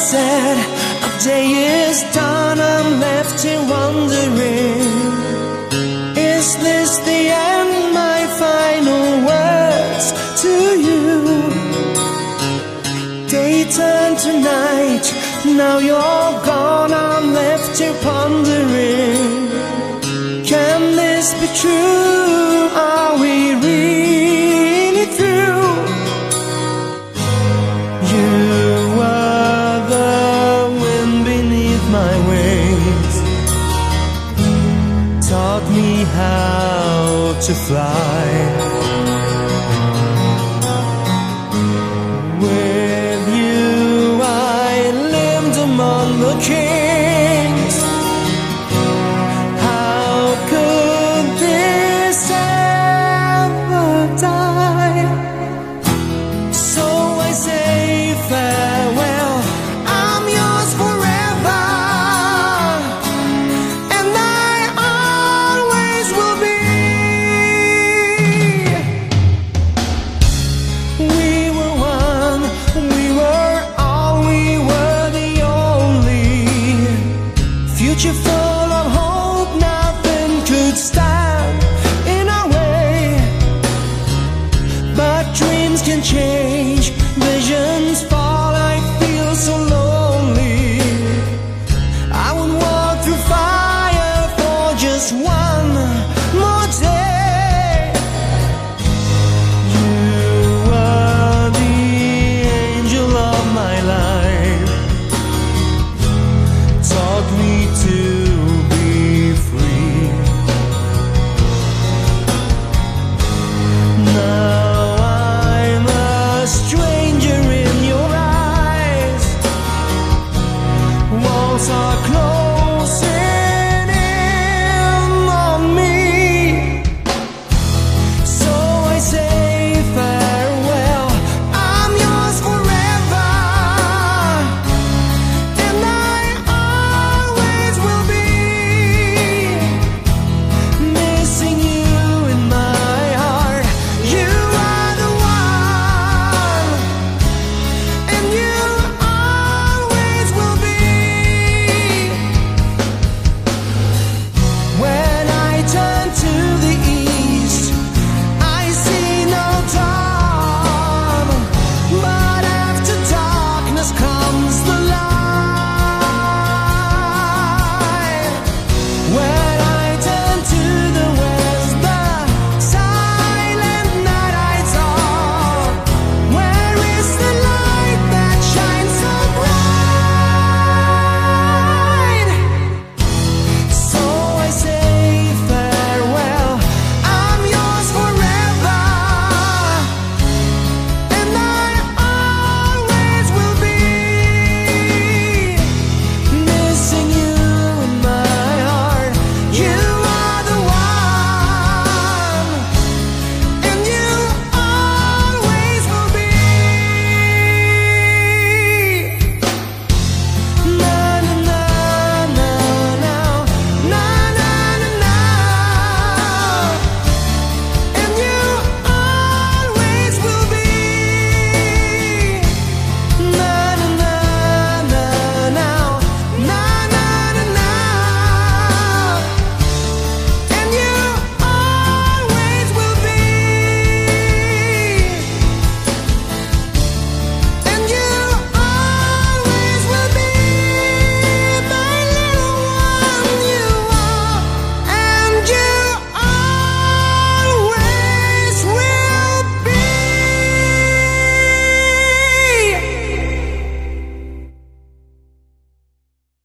said, a day is done, I'm left here wondering, is this the end, my final words to you? Day turned to night, now you're gone, I'm left here pondering, can this be true? Are we really through? You were the wind beneath my wings, taught me how to fly.